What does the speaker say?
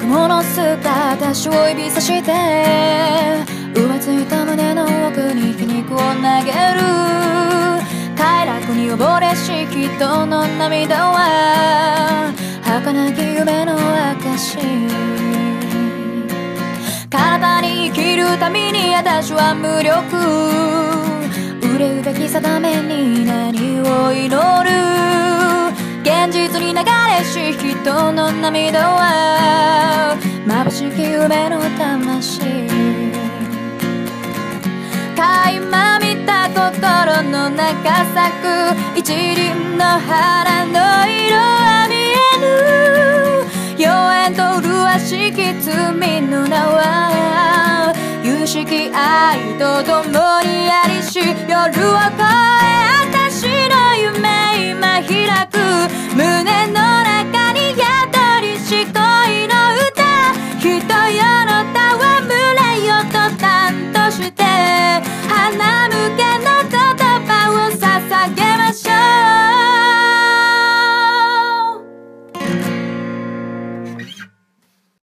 雲の姿私を指さして浮ついた胸の奥に皮肉を投げる快楽に溺れし人の涙は儚き夢の証体に生きるために私は無力憂うべき定めに何を祈る現実に流れし人の涙は眩しき夢の魂垣間見た心の中咲く一輪の花の色は見えぬ妖艶と麗しき罪の名は有識愛と共にありし夜を越え私の夢今開く胸の中に宿りし恋の歌一人